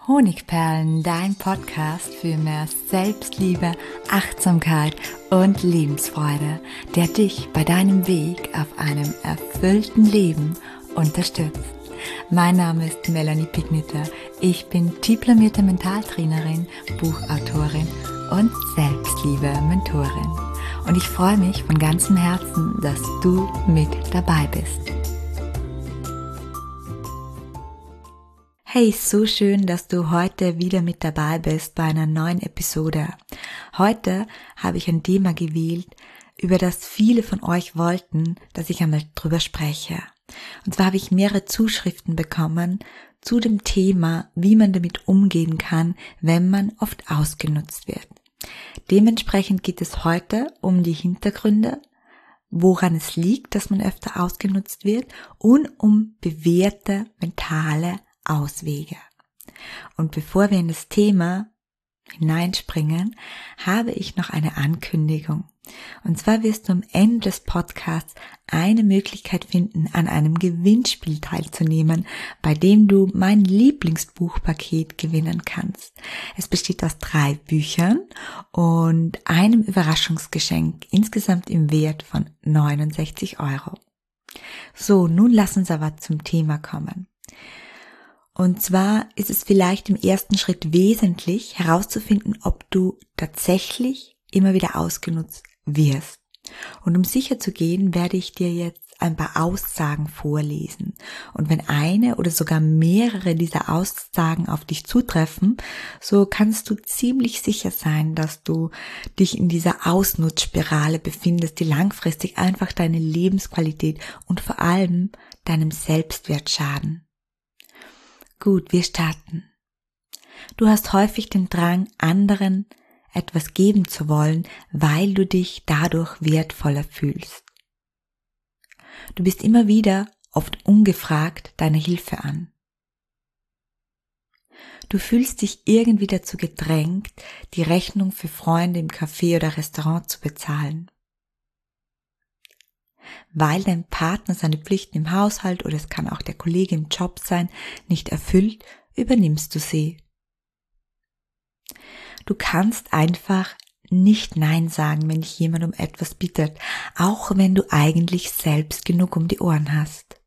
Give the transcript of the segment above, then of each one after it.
Honigperlen, dein Podcast für mehr Selbstliebe, Achtsamkeit und Lebensfreude, der dich bei deinem Weg auf einem erfüllten Leben unterstützt. Mein Name ist Melanie Pigniter. Ich bin diplomierte Mentaltrainerin, Buchautorin und Selbstliebe-Mentorin. Und ich freue mich von ganzem Herzen, dass du mit dabei bist. Hey, so schön, dass du heute wieder mit dabei bist bei einer neuen Episode. Heute habe ich ein Thema gewählt, über das viele von euch wollten, dass ich einmal drüber spreche. Und zwar habe ich mehrere Zuschriften bekommen zu dem Thema, wie man damit umgehen kann, wenn man oft ausgenutzt wird. Dementsprechend geht es heute um die Hintergründe, woran es liegt, dass man öfter ausgenutzt wird, und um bewährte mentale Auswege. Und bevor wir in das Thema hineinspringen, habe ich noch eine Ankündigung. Und zwar wirst du am Ende des Podcasts eine Möglichkeit finden, an einem Gewinnspiel teilzunehmen, bei dem du mein Lieblingsbuchpaket gewinnen kannst. Es besteht aus 3 Büchern und einem Überraschungsgeschenk, insgesamt im Wert von 69 €. So, nun lass uns aber zum Thema kommen. Und zwar ist es vielleicht im ersten Schritt wesentlich, herauszufinden, ob du tatsächlich immer wieder ausgenutzt wirst. Und um sicher zu gehen, werde ich dir jetzt ein paar Aussagen vorlesen. Und wenn eine oder sogar mehrere dieser Aussagen auf dich zutreffen, so kannst du ziemlich sicher sein, dass du dich in dieser Ausnutzspirale befindest, die langfristig einfach deine Lebensqualität und vor allem deinem Selbstwert schaden. Gut, wir starten. Du hast häufig den Drang, anderen etwas geben zu wollen, weil du dich dadurch wertvoller fühlst. Du bist immer wieder, oft ungefragt, deine Hilfe an. Du fühlst dich irgendwie dazu gedrängt, die Rechnung für Freunde im Café oder Restaurant zu bezahlen. Weil dein Partner seine Pflichten im Haushalt oder es kann auch der Kollege im Job sein, nicht erfüllt, übernimmst du sie. Du kannst einfach nicht Nein sagen, wenn dich jemand um etwas bittet, auch wenn du eigentlich selbst genug um die Ohren hast.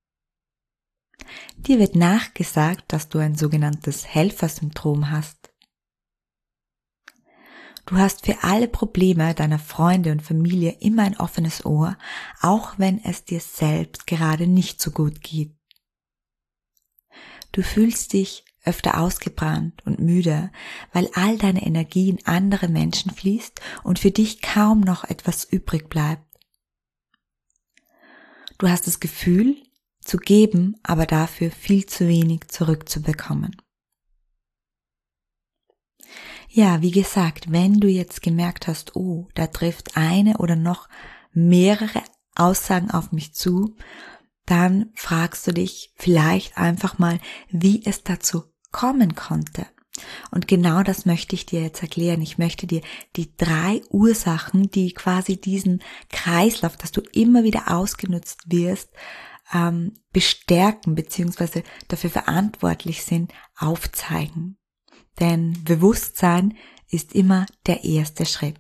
Dir wird nachgesagt, dass du ein sogenanntes Helfersyndrom hast. Du hast für alle Probleme deiner Freunde und Familie immer ein offenes Ohr, auch wenn es dir selbst gerade nicht so gut geht. Du fühlst dich öfter ausgebrannt und müde, weil all deine Energie in andere Menschen fließt und für dich kaum noch etwas übrig bleibt. Du hast das Gefühl, zu geben, aber dafür viel zu wenig zurückzubekommen. Ja, wie gesagt, wenn du jetzt gemerkt hast, oh, da trifft eine oder noch mehrere Aussagen auf mich zu, dann fragst du dich vielleicht einfach mal, wie es dazu kommen konnte. Und genau das möchte ich dir jetzt erklären. Ich möchte dir die 3 Ursachen, die quasi diesen Kreislauf, dass du immer wieder ausgenutzt wirst, bestärken bzw. dafür verantwortlich sind, aufzeigen. Denn Bewusstsein ist immer der erste Schritt.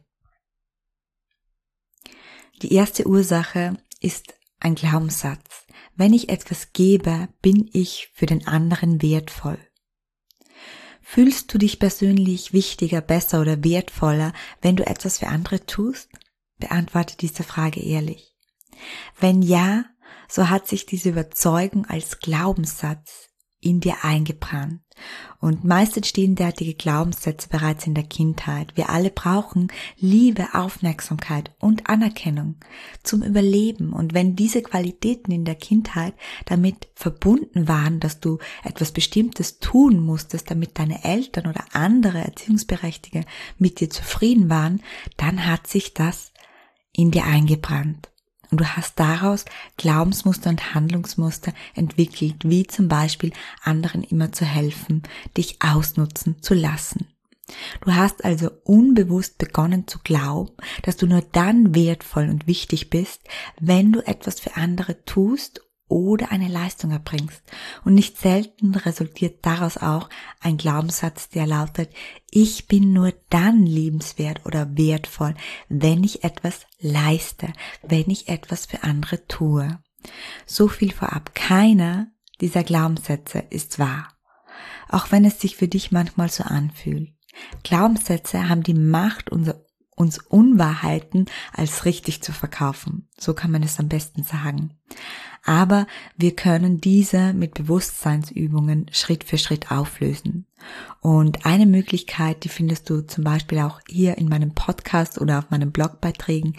Die erste Ursache ist ein Glaubenssatz. Wenn ich etwas gebe, bin ich für den anderen wertvoll. Fühlst du dich persönlich wichtiger, besser oder wertvoller, wenn du etwas für andere tust? Beantworte diese Frage ehrlich. Wenn ja, so hat sich diese Überzeugung als Glaubenssatz in dir eingebrannt. Und meist entstehen derartige Glaubenssätze bereits in der Kindheit. Wir alle brauchen Liebe, Aufmerksamkeit und Anerkennung zum Überleben. Und wenn diese Qualitäten in der Kindheit damit verbunden waren, dass du etwas Bestimmtes tun musstest, damit deine Eltern oder andere Erziehungsberechtigte mit dir zufrieden waren, dann hat sich das in dir eingebrannt. Und du hast daraus Glaubensmuster und Handlungsmuster entwickelt, wie zum Beispiel anderen immer zu helfen, dich ausnutzen zu lassen. Du hast also unbewusst begonnen zu glauben, dass du nur dann wertvoll und wichtig bist, wenn du etwas für andere tust oder eine Leistung erbringst. Und nicht selten resultiert daraus auch ein Glaubenssatz, der lautet, ich bin nur dann liebenswert oder wertvoll, wenn ich etwas leiste, wenn ich etwas für andere tue. So viel vorab, keiner dieser Glaubenssätze ist wahr, auch wenn es sich für dich manchmal so anfühlt. Glaubenssätze haben die Macht, uns Unwahrheiten als richtig zu verkaufen. So kann man es am besten sagen. Aber wir können diese mit Bewusstseinsübungen Schritt für Schritt auflösen. Und eine Möglichkeit, die findest du zum Beispiel auch hier in meinem Podcast oder auf meinen Blogbeiträgen,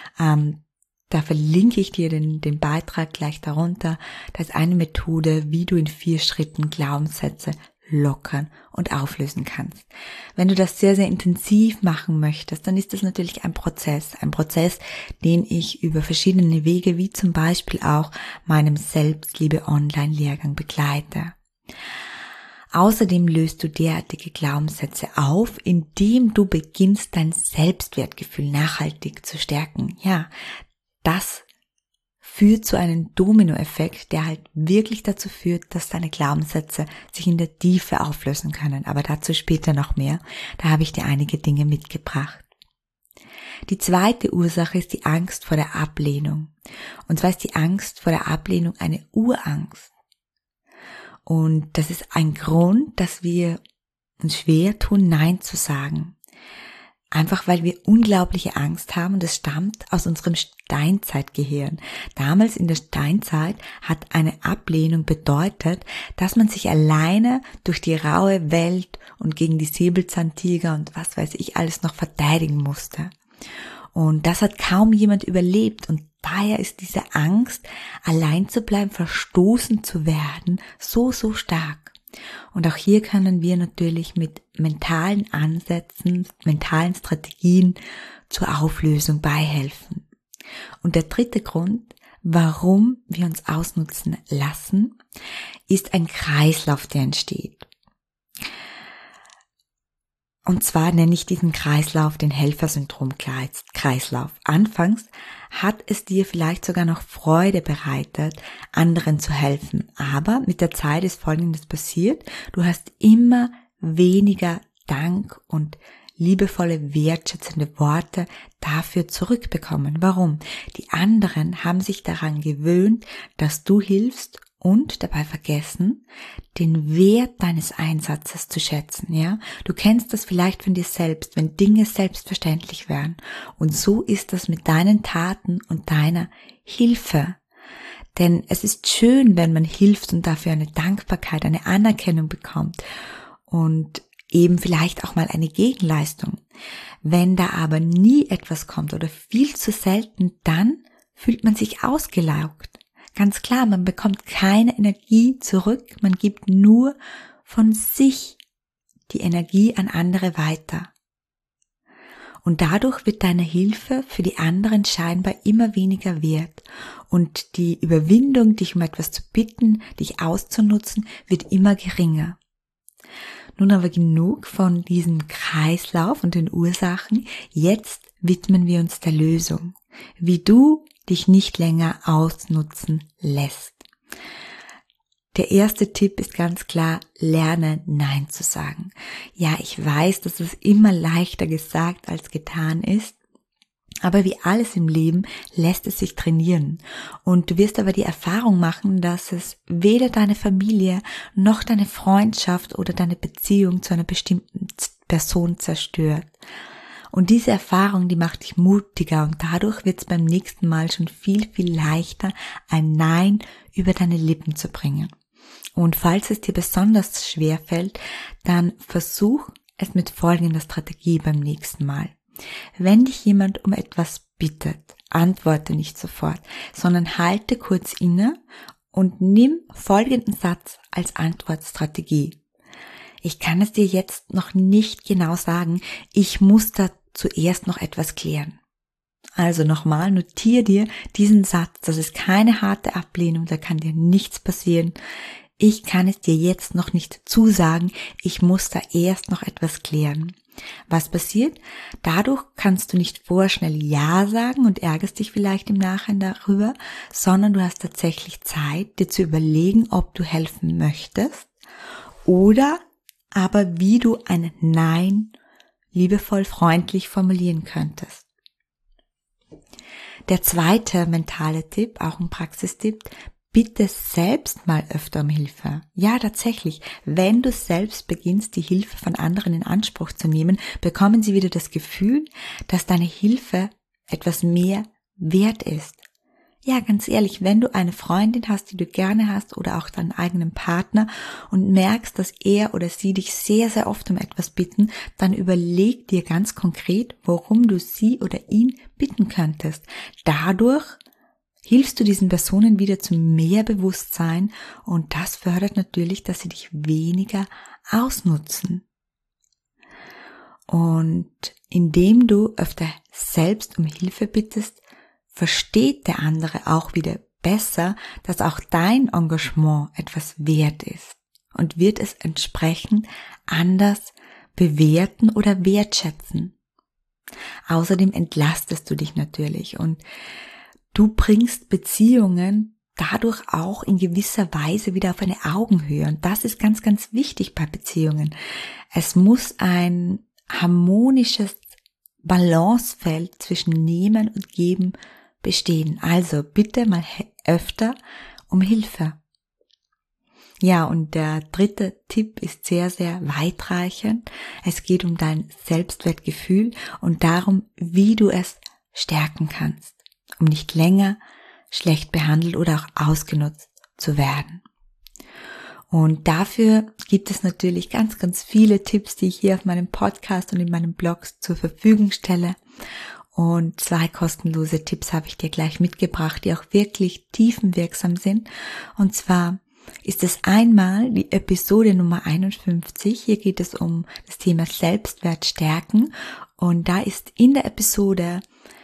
da verlinke ich dir den Beitrag gleich darunter. Das ist eine Methode, wie du in 4 Schritten Glaubenssätze lockern und auflösen kannst. Wenn du das sehr, sehr intensiv machen möchtest, dann ist das natürlich ein Prozess, den ich über verschiedene Wege, wie zum Beispiel auch meinem Selbstliebe-Online-Lehrgang begleite. Außerdem löst du derartige Glaubenssätze auf, indem du beginnst, dein Selbstwertgefühl nachhaltig zu stärken. Ja, das führt zu einem Dominoeffekt, der halt wirklich dazu führt, dass deine Glaubenssätze sich in der Tiefe auflösen können. Aber dazu später noch mehr. Da habe ich dir einige Dinge mitgebracht. Die zweite Ursache ist die Angst vor der Ablehnung. Und zwar ist die Angst vor der Ablehnung eine Urangst. Und das ist ein Grund, dass wir uns schwer tun, Nein zu sagen. Einfach weil wir unglaubliche Angst haben und es stammt aus unserem Steinzeitgehirn. Damals in der Steinzeit hat eine Ablehnung bedeutet, dass man sich alleine durch die raue Welt und gegen die Säbelzahntiger und was weiß ich alles noch verteidigen musste. Und das hat kaum jemand überlebt und daher ist diese Angst, allein zu bleiben, verstoßen zu werden, so stark. Und auch hier können wir natürlich mit mentalen Ansätzen, mentalen Strategien zur Auflösung beihelfen. Und der dritte Grund, warum wir uns ausnutzen lassen, ist ein Kreislauf, der entsteht. Und zwar nenne ich diesen Kreislauf den Helfersyndrom-Kreislauf. Anfangs hat es dir vielleicht sogar noch Freude bereitet, anderen zu helfen. Aber mit der Zeit ist Folgendes passiert. Du hast immer weniger Dank und liebevolle, wertschätzende Worte dafür zurückbekommen. Warum? Die anderen haben sich daran gewöhnt, dass du hilfst und dabei vergessen, den Wert deines Einsatzes zu schätzen, ja? Du kennst das vielleicht von dir selbst, wenn Dinge selbstverständlich wären. Und so ist das mit deinen Taten und deiner Hilfe. Denn es ist schön, wenn man hilft und dafür eine Dankbarkeit, eine Anerkennung bekommt und eben vielleicht auch mal eine Gegenleistung. Wenn da aber nie etwas kommt oder viel zu selten, dann fühlt man sich ausgelaugt. Ganz klar, man bekommt keine Energie zurück, man gibt nur von sich die Energie an andere weiter. Und dadurch wird deine Hilfe für die anderen scheinbar immer weniger wert. Und die Überwindung, dich um etwas zu bitten, dich auszunutzen, wird immer geringer. Nun aber genug von diesem Kreislauf und den Ursachen. Jetzt widmen wir uns der Lösung. Wie du dich nicht länger ausnutzen lässt. Der erste Tipp ist ganz klar, lerne Nein zu sagen. Ja, ich weiß, dass es immer leichter gesagt als getan ist, aber wie alles im Leben lässt es sich trainieren. Und du wirst aber die Erfahrung machen, dass es weder deine Familie noch deine Freundschaft oder deine Beziehung zu einer bestimmten Person zerstört. Und diese Erfahrung, die macht dich mutiger und dadurch wird es beim nächsten Mal schon viel leichter, ein Nein über deine Lippen zu bringen. Und falls es dir besonders schwer fällt, dann versuch es mit folgender Strategie beim nächsten Mal. Wenn dich jemand um etwas bittet, antworte nicht sofort, sondern halte kurz inne und nimm folgenden Satz als Antwortstrategie. Ich kann es dir jetzt noch nicht genau sagen, ich muss da zuerst noch etwas klären. Also nochmal, notiere dir diesen Satz, das ist keine harte Ablehnung, da kann dir nichts passieren. Ich kann es dir jetzt noch nicht zusagen, ich muss da erst noch etwas klären. Was passiert? Dadurch kannst du nicht vorschnell Ja sagen und ärgerst dich vielleicht im Nachhinein darüber, sondern du hast tatsächlich Zeit, dir zu überlegen, ob du helfen möchtest oder aber wie du ein Nein liebevoll, freundlich formulieren könntest. Der zweite mentale Tipp, auch ein Praxistipp: bitte selbst mal öfter um Hilfe. Ja, tatsächlich, wenn du selbst beginnst, die Hilfe von anderen in Anspruch zu nehmen, bekommen sie wieder das Gefühl, dass deine Hilfe etwas mehr wert ist. Ja, ganz ehrlich, wenn du eine Freundin hast, die du gerne hast oder auch deinen eigenen Partner und merkst, dass er oder sie dich sehr, sehr oft um etwas bitten, dann überleg dir ganz konkret, worum du sie oder ihn bitten könntest. Dadurch hilfst du diesen Personen wieder zu mehr Bewusstsein und das fördert natürlich, dass sie dich weniger ausnutzen. Und indem du öfter selbst um Hilfe bittest, versteht der andere auch wieder besser, dass auch dein Engagement etwas wert ist und wird es entsprechend anders bewerten oder wertschätzen. Außerdem entlastest du dich natürlich und du bringst Beziehungen dadurch auch in gewisser Weise wieder auf eine Augenhöhe. Und das ist ganz, ganz wichtig bei Beziehungen. Es muss ein harmonisches Balancefeld zwischen Nehmen und Geben bestehen. Also bitte mal öfter um Hilfe. Ja, und der dritte Tipp ist sehr, sehr weitreichend. Es geht um dein Selbstwertgefühl und darum, wie du es stärken kannst, um nicht länger schlecht behandelt oder auch ausgenutzt zu werden. Und dafür gibt es natürlich ganz, ganz viele Tipps, die ich hier auf meinem Podcast und in meinen Blogs zur Verfügung stelle. Und 2 kostenlose Tipps habe ich dir gleich mitgebracht, die auch wirklich tiefenwirksam sind. Und zwar ist es einmal die Episode Nummer 51. Hier geht es um das Thema Selbstwert stärken. Und da ist in der Episode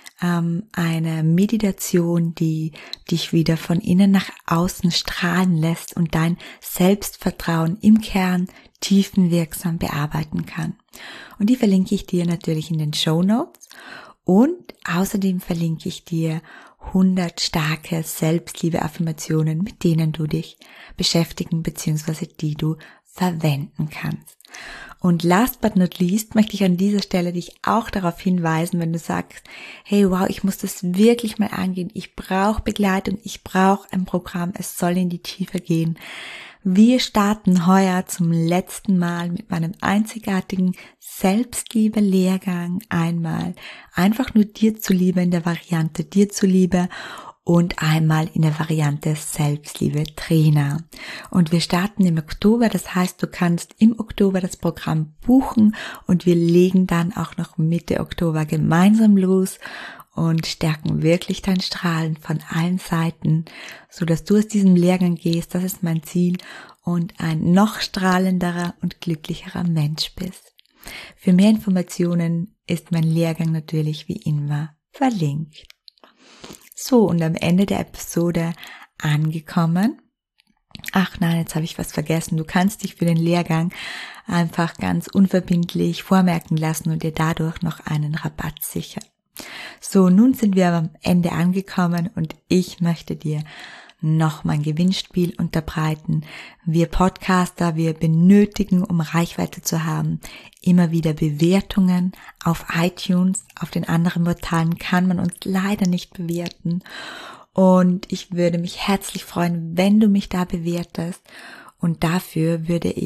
eine Meditation, die dich wieder von innen nach außen strahlen lässt und dein Selbstvertrauen im Kern tiefenwirksam bearbeiten kann. Und die verlinke ich dir natürlich in den Shownotes. Und außerdem verlinke ich dir 100 starke Selbstliebe-Affirmationen, mit denen du dich beschäftigen bzw. die du verwenden kannst. Und last but not least möchte ich an dieser Stelle dich auch darauf hinweisen, wenn du sagst, hey wow, ich muss das wirklich mal angehen, ich brauche Begleitung, ich brauche ein Programm, es soll in die Tiefe gehen. Wir starten heuer zum letzten Mal mit meinem einzigartigen Selbstliebe-Lehrgang. Einmal einfach nur dir zuliebe in der Variante dir zuliebe und einmal in der Variante Selbstliebe-Trainer. Und wir starten im Oktober, das heißt, du kannst im Oktober das Programm buchen und wir legen dann auch noch Mitte Oktober gemeinsam los und stärken wirklich dein Strahlen von allen Seiten, so dass du aus diesem Lehrgang gehst, das ist mein Ziel, und ein noch strahlenderer und glücklicherer Mensch bist. Für mehr Informationen ist mein Lehrgang natürlich wie immer verlinkt. So, und am Ende der Episode angekommen. Ach nein, jetzt habe ich was vergessen. Du kannst dich für den Lehrgang einfach ganz unverbindlich vormerken lassen und dir dadurch noch einen Rabatt sichern. So, nun sind wir am Ende angekommen und ich möchte dir noch mein Gewinnspiel unterbreiten. Wir Podcaster, wir benötigen, um Reichweite zu haben, immer wieder Bewertungen auf iTunes. Auf den anderen Portalen kann man uns leider nicht bewerten. Und ich würde mich herzlich freuen, wenn du mich da bewertest. Und dafür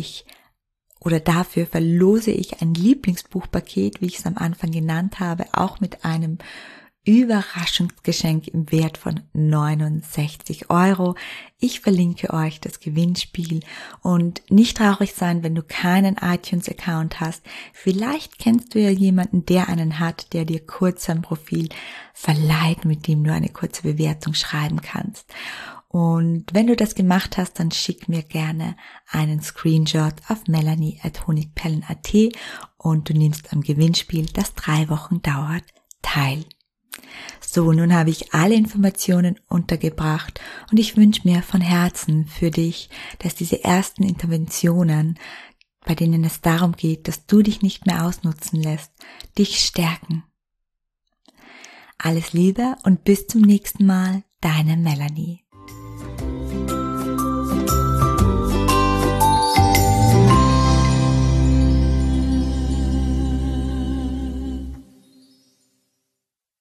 verlose ich ein Lieblingsbuchpaket, wie ich es am Anfang genannt habe, auch mit einem Überraschungsgeschenk im Wert von 69 €. Ich verlinke euch das Gewinnspiel und nicht traurig sein, wenn du keinen iTunes-Account hast. Vielleicht kennst du ja jemanden, der einen hat, der dir kurz sein Profil verleiht, mit dem du eine kurze Bewertung schreiben kannst. Und wenn du das gemacht hast, dann schick mir gerne einen Screenshot auf melanie@honigperlen.at und du nimmst am Gewinnspiel, das 3 Wochen dauert, teil. So, nun habe ich alle Informationen untergebracht und ich wünsche mir von Herzen für dich, dass diese ersten Interventionen bei denen es darum geht, dass du dich nicht mehr ausnutzen lässt, dich stärken. Alles Liebe und bis zum nächsten Mal, deine Melanie.